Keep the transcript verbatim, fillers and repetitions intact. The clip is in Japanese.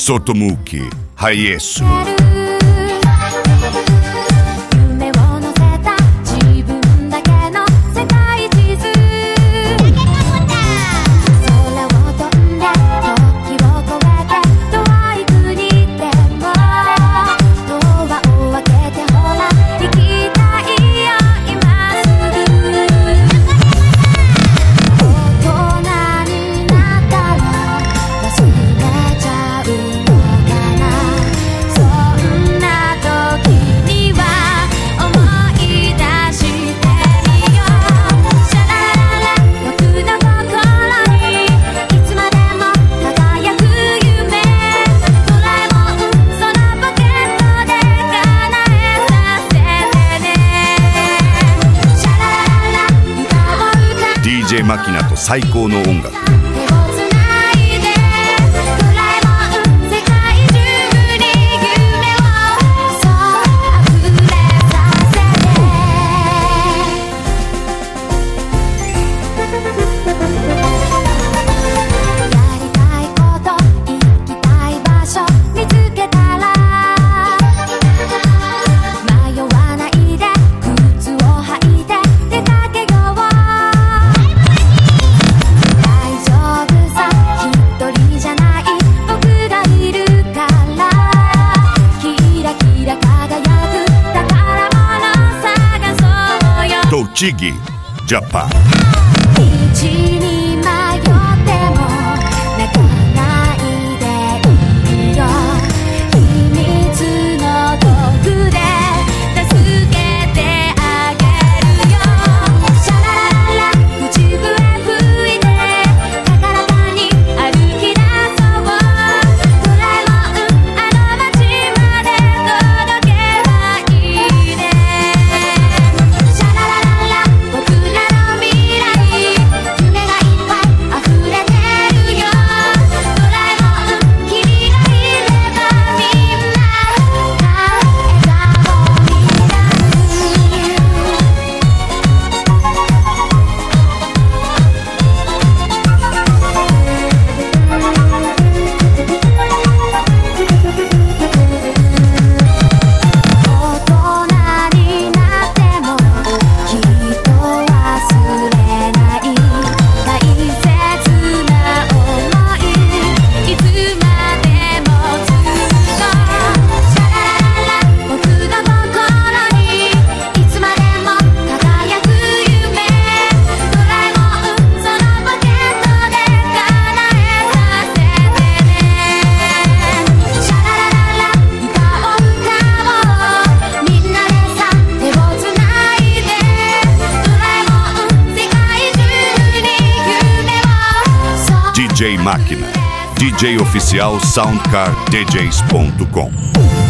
Sotomuki Hayesu。 ディージェー マキナと最高の音楽。栃木ジャパン。 道に迷っても泣かないでいいよ。秘密の道具で助けてあげるよ。シャララララ口笛吹いて高らかに歩き出そう。ドラえもんあの街まで届けばいいね。シャラララ僕らの未来夢がいっぱい溢れてるよ。ドラえもん君がいればみんなが笑顔になる。大人になってもきっと忘れない大切な想いいつまでもずっと。シャラララ僕の心にいつまでも輝く夢。ドラえもんそのポケットで叶えさせてね。シャララララ歌を歌おうみんなでさ手をつないで。ドラえもん世界中に夢をそうディージェー Máquina, D J oficial soundcar d js ponto com